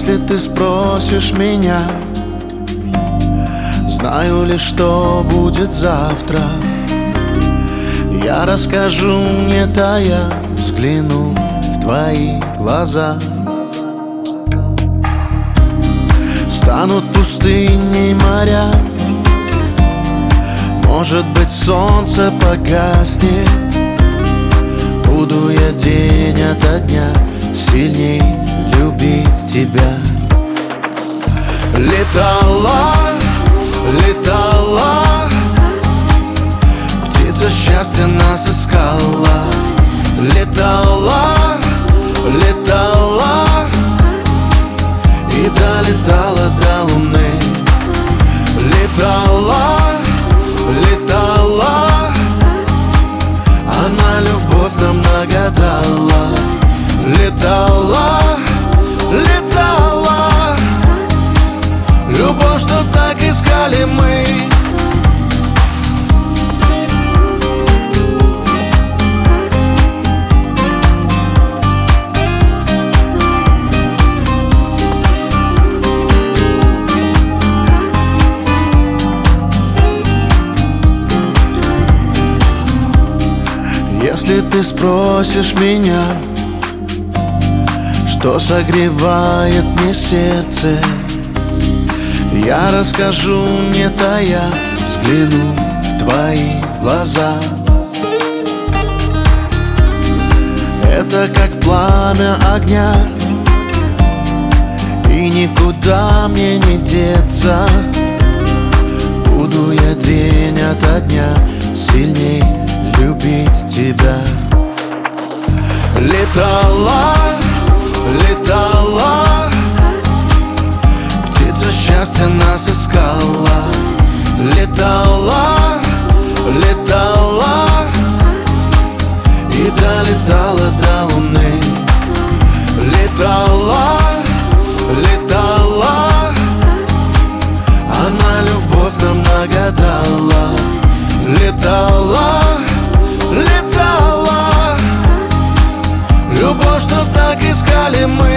Если ты спросишь меня, знаю ли, что будет завтра, я расскажу, не тая, взглянув в твои глаза. Станут пустыней моря, может быть, солнце погаснет. Буду я день ото дня сильней любить тебя. Летала, летала, птица счастья нас искала. Летала, летала и долетала до луны. Летала, летала, она любовь нам нагадала. Летала, летала, любовь, что так искали мы. Если ты спросишь меня, что согревает мне сердце, я расскажу, не тая, взгляну в твои глаза. Это как пламя огня, и никуда мне не деться. Буду я день ото дня сильней любить тебя. Летала, летала, птица счастья нас искала. Летала, летала и долетала до луны. Летала, летала, она любовь нам нагадала. Летала, летала, любовь, что так искали мы.